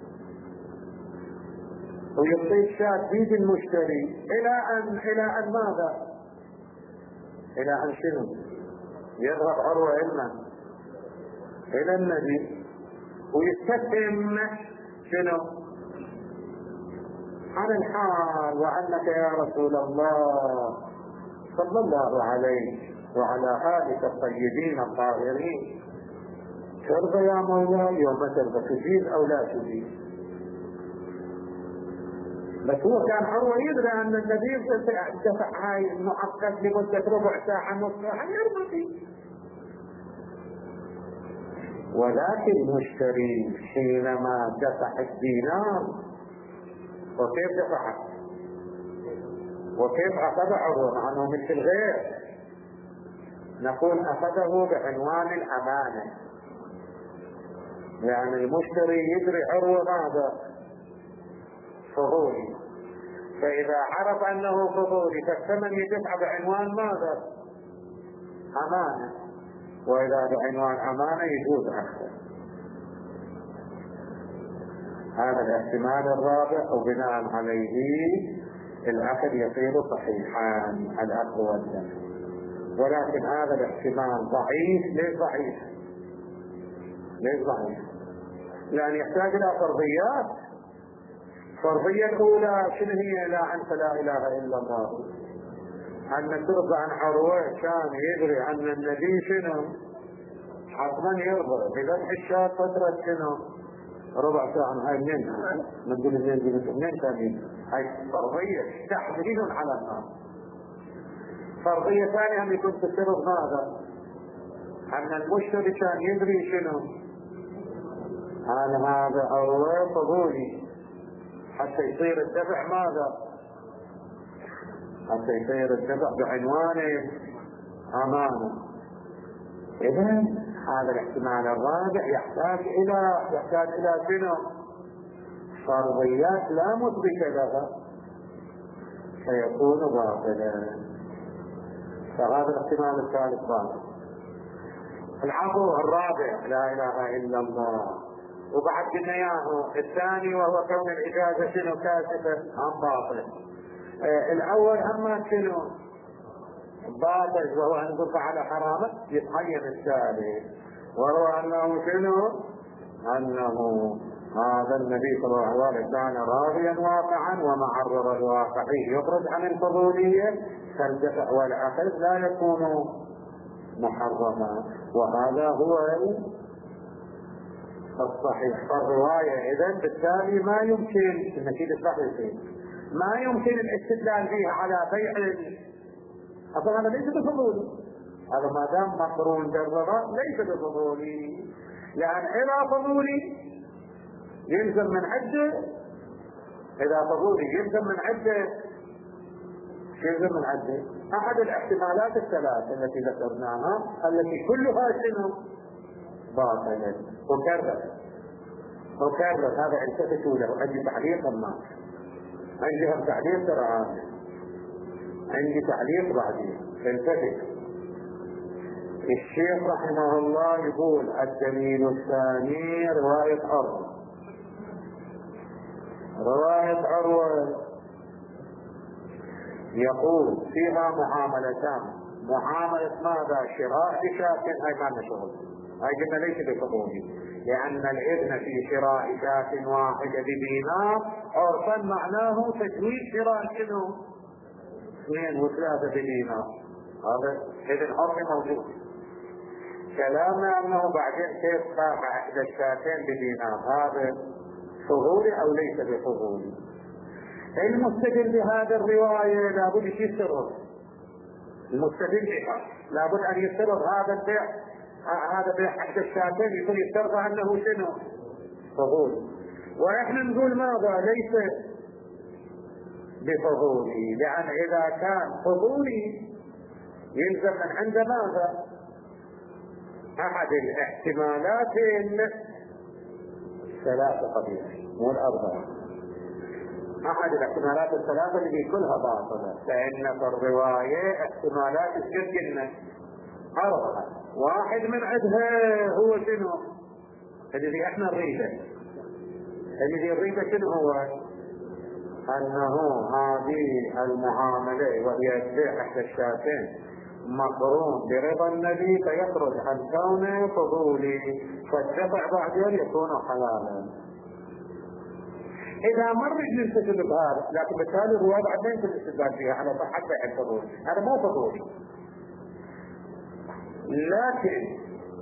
ويعطي الشاة بيد المشتري إلى أن إلى أن ماذا؟ إلى أن شنو؟ يذهب عروة إلى إلى النبي ويستفهم شنو؟ عن الحال، وعنك يا رسول الله صلى الله عليه وعلى آلك الطيبين الطاهرين ترضى يا مولاي يوم ترضى تجيب أو لا تجيب. بس هو كان عروة يدري أن النبي دفع هاي المؤقت لمدة ربع ساعة نص ساعة يرضى فيه، ولكن المشتري حينما دفع الدينار وكيف دفعه وكيف أخذ عروة مع أنه مثل غير، نقول أخذه بعنوان الأمانة، يعني المشتري يدري عروة ماذا؟ فضولي، فإذا عرف أنه فضولي فالثمن يدفع بعنوان ماذا؟ أمانة، وإذا بعنوان أمانة يجوز أخذه. هذا الاحتمال الرابع، وبناء عليه العقد يصير صحيحا الأخذ والدفع. ولكن هذا الاحتمال ضعيف. ليش ضعيف؟ ليش ضعيف؟ لأن يحتاج إلى فرضيات. الفرضية الأولى شنو هي؟ لا أنت لا إله إلا الله، أن ترضى عن عروة كان يدري أن النبي شنو حتما يرضى بذبح الشاة فترة شنو ربع ساعة. هاي منين؟ نقول منين منين ثانية؟ هاي فرضية تحذير على الناس. فرضية ثانية أن يكون تفترض ماذا؟ أن المشتري كان يدري شنو أن هذا عروة فضولي حتى يصير الدفع ماذا؟ حتى يصير الدفع بعنوان أمانة. إذن هذا الاحتمال الرابع يحتاج إلى يحتاج إلى شنو؟ فرضيات لا مثبتة لها فيكون باطلا. فهذا الاحتمال الثالث باطل. العفو الرابع لا إله إلا الله. وبعد قلنا اياه الثاني وهو كون الإجازة شنو كاشفة عن باطل. آه الأول أما شنو باطل وهو أن يقف على حرامه يتقيم الثالث وهو أنه شنو أنه هذا النبي صلى الله عليه وسلم كان راضيا واقعا ومعرض الواقعي يخرج عن الفضولية فالدفع والأخذ لا يكون محرما. وهذا هو الصحيح. فالرواية إذن بالتالي ما يمكن النتيجة الصحيحة ما يمكن الاستدلال فيها على بيع. أصلا هذا ليس بفضولي، هذا ما دام مقرون بالرضا ليس بفضولي، لأن إذا فضولي يلزم من عدة، إذا فضولي يلزم من عدة يلزم من عدة أحد الاحتمالات الثلاث التي ذكرناها التي كلها شنو باطلة. وكرر وكرر هذا التفتوا له. عندي تعليق ما عندي هم تعليق ترى عندي تعليق بعدين التفت. الشيخ رحمه الله يقول الدليل الثاني رواية عروة. رواية عروة يقول فيها معاملتان، معاملة ماذا؟ شراء بشاة، هاي ما شغل، هاي قلنا ليس بفضولي، لأن الإذن في شراء شاة واحدة بدينار عرفا معناه تجويز شراء شنو؟ اثنين وثلاثة بدينار، هذا إذن عرفي موجود. كلامنا أنه بعدين كيف باع إحدى الشاتين بدينار، هذا فضولي أو ليس بفضولي؟ المستدل بهذه الرواية لابد يسرد، المستدل بها لابد أن يسرد هذا البيع، هذا بيع أحد الشاتين يكون يفترض أنه شنو؟ فضول. وإحنا نقول ماذا؟ ليس بفضولي، لأن إذا كان فضولي يلزم من عند ماذا؟ أحد الاحتمالات الثلاثة قبيلة مو الأربعة، أحد الاحتمالات الثلاثة اللي كلها باطلة، فإن في الرواية احتمالات الشرك أربعة، واحد من عندها هو شنو؟ الذي احنا نريده، الذي نريده شنو هو؟ أنه هذه المعاملة وهي البيع إحدى الشاتين مقرون برضا النبي فيخرج عن كونه فضولي، فالدفع بعدين يكون حلالا. إذا ما نريد نستدل بهذا، لكن بالتالي الرواية بعد ما يمكن الاستدلال فيها على صحة بيع الفضول، هذا مو فضولي. لكن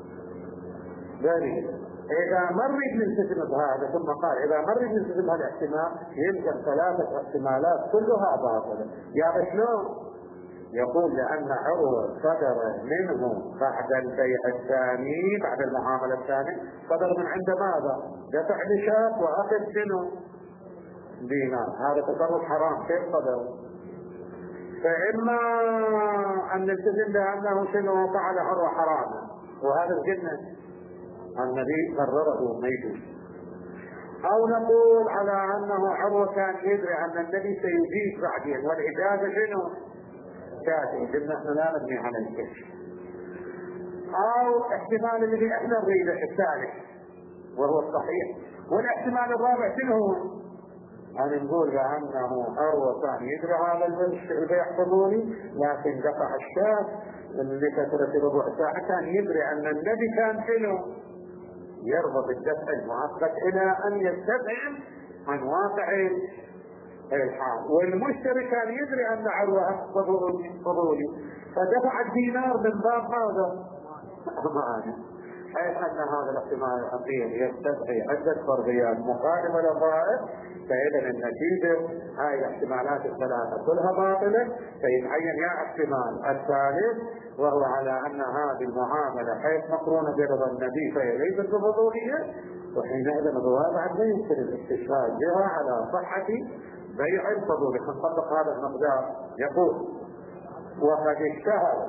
ذلك إذا ما نريد نستدل بهذا، ثم قال إذا ما نريد نستدل بهذا الاحتمال يمكن ثلاثة احتمالات كلها باطلة. يا شلون؟ يقول لأن عروة صدر منه بعد البيع الثاني، بعد المعاملة الثانية صدر من عند ماذا؟ دفع بشاة وأخذ شنو؟ دينار، هذا تصرف حرام. كيف صدر؟ فإما أن نلتزم بأنه شنو فعل عروة حراما، وهذا الجنة النبي قرره ما يجوز، أو نقول على أنه عروة كان يدري أن النبي سيجيب بعدين والإجازة شنو؟ كافي، قلنا احنا لا نبني على الكشف. او احتمال الذي احنا نريده الثالث وهو الصحيح. والاحتمال الرابع شنو هو؟ ان نقول بانه عروة كان يدري هذا البيع فضولي، لكن دفع الشاة لفترة ربع ساعة كان يدري ان النبي كان شنو؟ يرضى بالدفع المؤقت الى ان يستبعد عن واقع الحال، والمشتري كان يدري ان عروة فضولي فدفع الدينار من باب ماذا؟ معاني، حيث ان هذا الاحتمال الاخير يستدعي عدة فرضيات مخالفة للظاهر، فاذا النتيجة هاي الاحتمالات الثلاثة كلها باطلة، فيتعين يا احتمال الثالث وهو على ان هذه المعاملة حيث مقرونة برضا النبي فهي ليست بفضولية، وحينئذ الرواية بعد لا يمكن الاستشهاد بها على صحة بيع الفضول. نطبق هذا المقدار. يقول وقد اشتهر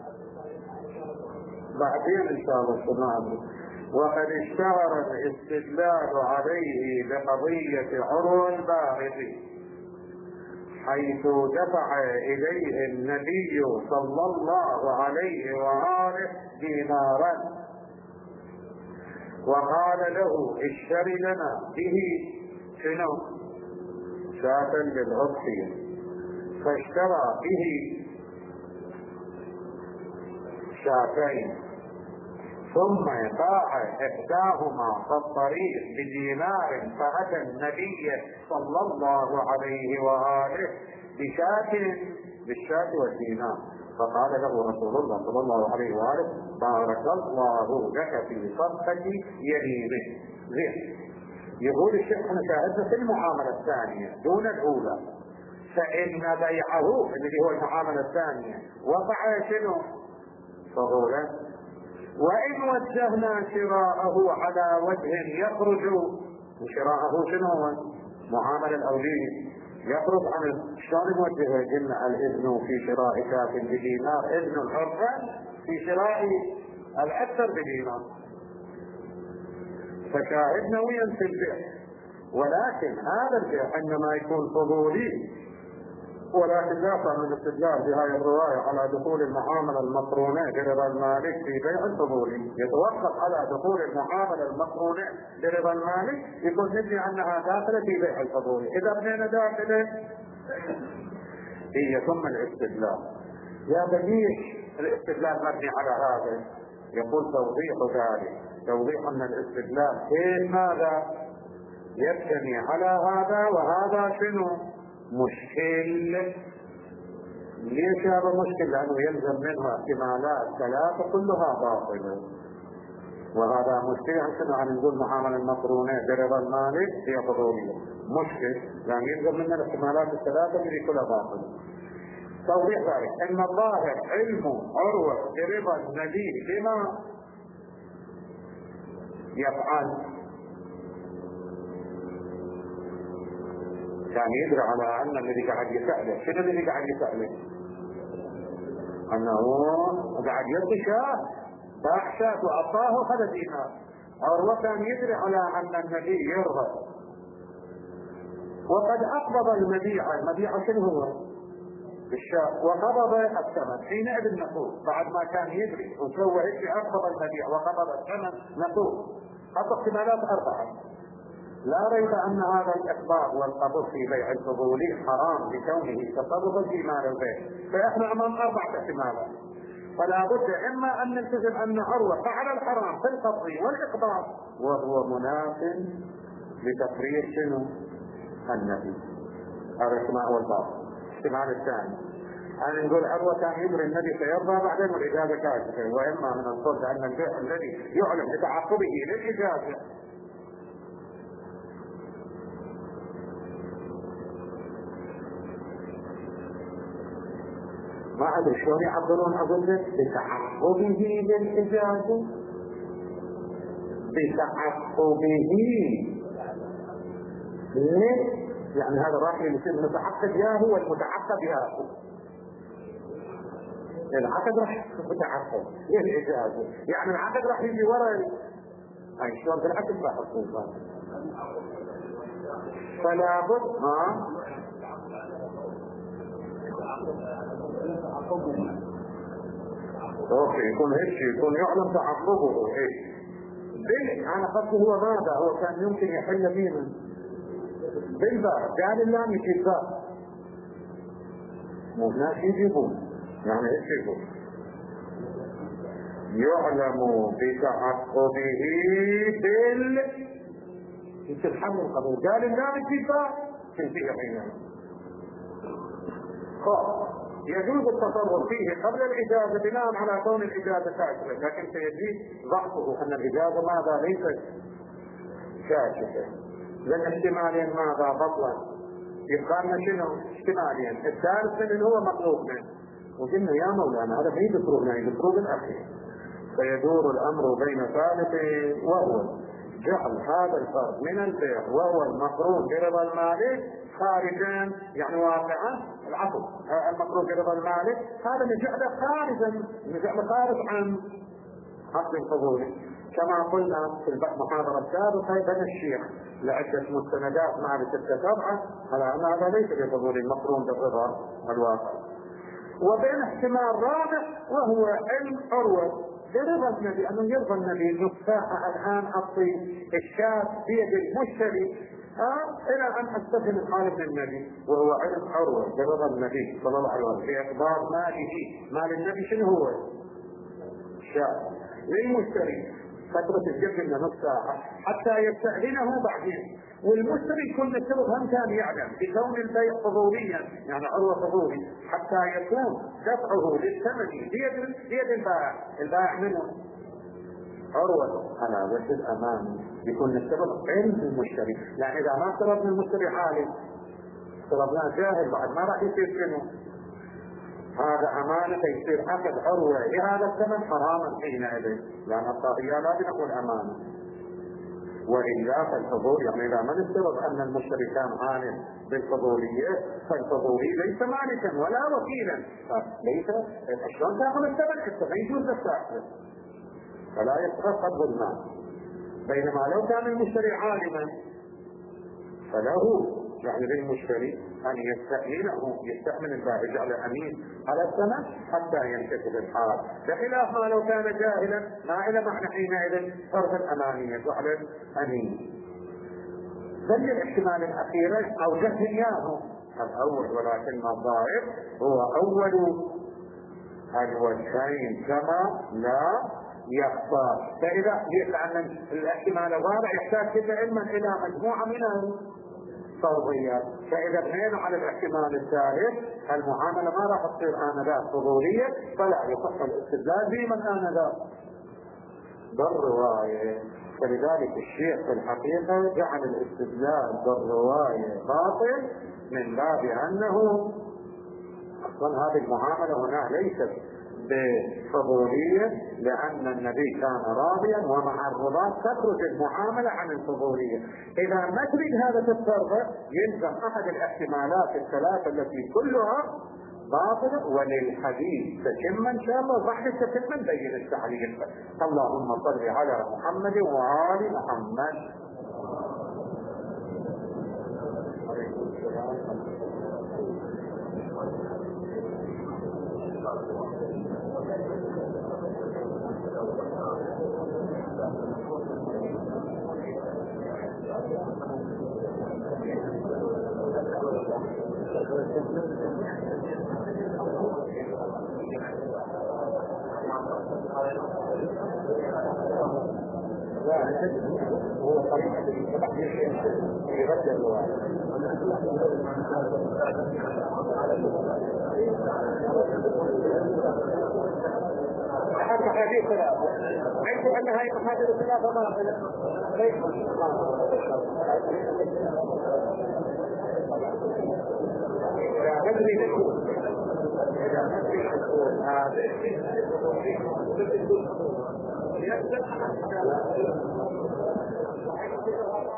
بعدين ان شاء الله الشمال وقد اشتهر الاستدلال عليه بقضية عروة البارقي حيث دفع اليه النبي صلى الله عليه وآله دينارا وقال له اشتري لنا به شنو؟ شاة للأضحية، فاشترى به شاتين ثم باع إحداهما في الطريق بدينار، فأتى النبي صلى الله عليه وآله بشاة بالشاة والدينار، فقال له رسول الله صلى الله عليه وآله بارك الله لك في صدقة يمينه. زين. يقول الشيخ احنا شاهدنا في المعاملة الثانية دون الأولى، فإن بيعه الذي هو المعاملة الثانية وقع شنو؟ فضولا. وإن وجهنا شراءه على وجه يخرج، وشراءه شنو هو؟ معاملة الأولية يخرج عن شلون نوجهه؟ قلنا الإذن في شراء شاة بدينار إذن الحرة في شراء الأكثر بدينار، فشاهدنا وين في البيع، ولكن هذا البيع عندما يكون فضولي، ولكن لا فهم الاستدلال بهذه الرواية على دخول المعاملة المقرونة برضا المالك في بيع الفضولي، يتوقف على دخول المعاملة المقرونة برضا المالك يكون نبني عنها داخلة في بيع الفضولي. إذا بنينا داخلة هي ثم الاستدلال. يا بديع الاستدلال مبني على هذا. يقول توضيح ذلك، توضيح ان الاستدلال كيف ماذا يبتني على هذا، وهذا شنو مشكل. ليش هذا مشكل؟ لانه يلزم منه احتمالات ثلاثه كلها باطله، وهذا مشكلة. عشان عن نقول معاملة المقرونة برضا المالك هي فضولية، مشكل لأن يلزم منا الاحتمالات الثلاثة اللي كلها باطلة. توضيح ذلك أن الظاهر علم عروة برضا النبي بما يفعل، كان يدري على أن الذي قاعد يسأله شنو الذي قاعد يسأله؟ أنه قاعد يلقي شاه باع شاة وأعطاه خذ دينار. عروة كان يدري على أن النبي يرغب، وقد أقبض المبيع. المبيع شنو هو؟ الشاة، وقبض الثمن. حينئذ نقول بعد ما كان يدري وسوى هيك أقبض المبيع وقبض الثمن، نقول حط احتمالات أربعة. لا ريب أن هذا الإقباض والقبض في بيع الفضولي حرام لكونه تصرفا في مال البيع، فإحنا أمام أربعة احتمالات. فلا بد اما ان نلتزم ان عروة فعل الحرام في القبض والاقباض وهو مناف لتقرير شنو النبي. هذا الاحتمال والباطل. الاحتمال الثاني ان نقول عروة كان يدري النبي سيرضى بعدين والاجازه كاشفه، واما من الصلب ان البيع الذي يعلم بتعقبه للاجازه ما أدري شلون يعبرون. أقول لك بتعقبه للإجازة، بتعقبه ليه؟ يعني هذا راح يصير متعقب يا هو المتعقب يا هو العقد راح متعقب للإجازة، يعني العقد راح يجي ورا. أي شلون بالعقد ما حصل. فلا بد ها اوكي يكون هيك، يكون يعلم تعقبه هيك. بل انا قصدي هو ماذا؟ هو كان يمكن يحل فينا بالباب، قال اللام يجيب باب، مو ناس يجيبون يعني هيك يقول يعلم بتعقبه بال يتحمل القبول. قال اللام يجيب باب تنتهي حينها. يجوز التصرف فيه قبل الإجازة بناء على كون الإجازة كاشفة، لكن سيجيب ضعفه أن الإجازة ماذا ليست كاشفة. لأن احتمالين ماذا بطلا يبقى لنا شنو؟ احتمالين. الثالث من هو مطلوب منه، وقلنا يا مولانا هذا ما يذكرونه يذكرون الأخير. فيدور الأمر بين ثالث وهو جعل هذا الفرد من البيع وهو المقرون برضا المالك خارجا، يعني واقعا العفو المقرون برضا المالك هذا نجعله خارجا، نجعله خارج عن حق الفضول. كما قلنا في المحاضرة السابقة بين الشيخ لعدة مستندات معرفة سبعة على أن هذا ليس بفضول المقرون بالرضا الواقع. وبين احتمال رابع وهو علم عروة برضا النبي، أنه يرضى النبي نصاحة الآن أعطي الشاة بيد المشتري آه إلى أن أستخدم الحالة من النبي، وهو علم عروة برضا النبي صلى الله عليه وسلم في إخبار ماله. مال النبي شنو هو؟ الشاة للمشتري فترة الجد من نص ساعة حتى يستأذنه بعدين، والمشتري كل السبب هم كان يعلم بكون البيع فضوليا، يعني عروة فضولي، حتى يكون دفعه للثمن بيد بيد البائع. البائع منه عروة على وجه الأمان، يكون السبب علم المشتري. لأن إذا ما طلبنا المشتري عالم طلبناه جاهل بعد ما راح يصير شنو؟ هذا أمانة يصير أخذ عروة لهذا الثمن حراما حينئذ، لأن الطاغية لا بنقول أمانة. وإلا فالفضول يعني إذا ما نفترض أن المشتري كان عالم بالفضولية فالفضولي ليس مالكا ولا وكيلا، ليس شلون تاخذ الثمن حتى ما يجوز للساحر فلا يترقب المال. بينما لو كان المشتري عالما فله يعني للمشتري أن يستأمنه، يستأمن البائع على أمين على الثمن حتى ينكسب الحال، بخلاف ما لو كان جاهلا ما إلى معنى حينئذ فرض الأمانية على الأمين. بل الاحتمال الأخير أو جهل إياه الأول، ولكن الظاهر هو أول الوجهين كما لا يخفى. فإذا لأن الاحتمال الرابع يحتاج علما إلى مجموعة من الفرضيات، فإذا بنينا على الاحتمال الثالث المعاملة ما راح تصير آنذاك فضولية، فلا يصح الاستدلال بمن آنذاك بالرواية. فلذلك الشيخ في الحقيقة جعل الاستدلال بالرواية باطل من باب أنه أصلا هذه المعاملة هنا ليست بفضولية، لأن النبي كان راضيا، ومع الرضا تخرج المعاملة عن الفضولية. إذا ما تريد هذا التفرق يلزم أحد الاحتمالات الثلاثة التي كلها باطلة، وللحديث تتم إن شاء الله، بعد تتم نبين التعليق. اللهم صل على محمد وآل محمد. هو طريقة في رد الرواية. حتى هذه ثلاثة حيث أن هذه المحاضر ثلاثة باطلة ليس إذا ندري نقول إذا ندري نقول هذا